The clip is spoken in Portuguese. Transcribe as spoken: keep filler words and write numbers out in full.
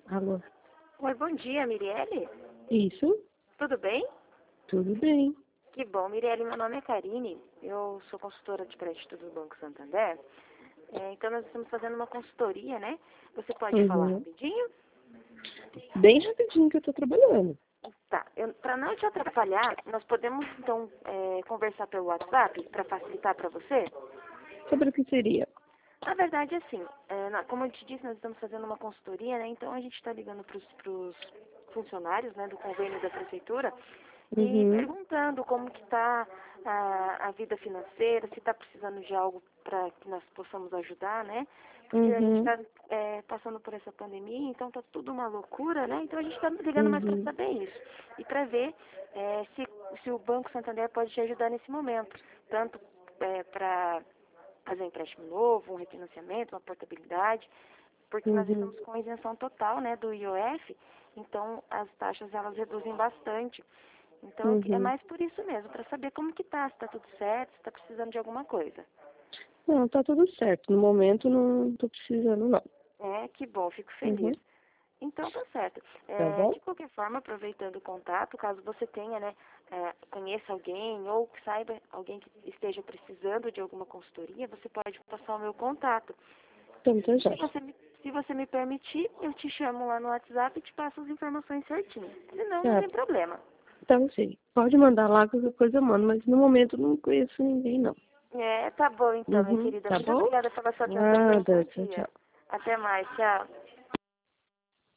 Alô? Oi, bom dia, Mirielle. Isso? Tudo bem? Tudo bem. Que bom, Mirielle, meu nome é Karine, eu sou consultora de crédito do Banco Santander. É, então nós estamos fazendo uma consultoria, né? Você pode falar Uhum. rapidinho? Bem rapidinho que eu tô trabalhando. Tá, para não te atrapalhar, nós podemos então é, conversar pelo WhatsApp para facilitar para você? Sobre o que seria? Na verdade, assim, é, na- como eu te disse, nós estamos fazendo uma consultoria, né? Então a gente está ligando para os funcionários, né, do convênio da prefeitura e Uhum. perguntando como que está a, a vida financeira, se está precisando de algo para que nós possamos ajudar, né? Porque a gente Uhum. está passando por essa pandemia, então está tudo uma loucura, né? Então a gente está ligando mais para Uhum. saber isso e para ver é, se, se o Banco Santander pode te ajudar nesse momento, tanto para fazer um empréstimo novo, um refinanciamento, uma portabilidade, porque nós Uhum. estamos com isenção total, né, do I O F, então as taxas elas reduzem bastante. Então é Uhum. mais por isso mesmo, para saber como que tá, se tá tudo certo, se tá precisando de alguma coisa. Não, tá tudo certo. No momento não tô precisando, não. É, que bom, fico Uhum. feliz. Então tá certo. Tá É, bom? de qualquer forma, aproveitando o contato, caso você tenha, né, é, conheça alguém ou saiba alguém que esteja precisando de alguma consultoria, você pode passar o meu contato. Então tá Se já. você, me, se você me permitir, eu te chamo lá no WhatsApp e te passo as informações certinho. Senão, não Tá. tem problema. Então sim. Pode mandar lá qualquer coisa, mano. Mas no momento não conheço ninguém, não. É, tá bom então, minha Uhum. querida. Tá Muito bom? obrigada pela sua atenção. Tenha um bom Nada. Tchau, dia. tchau. Até mais. Tchau.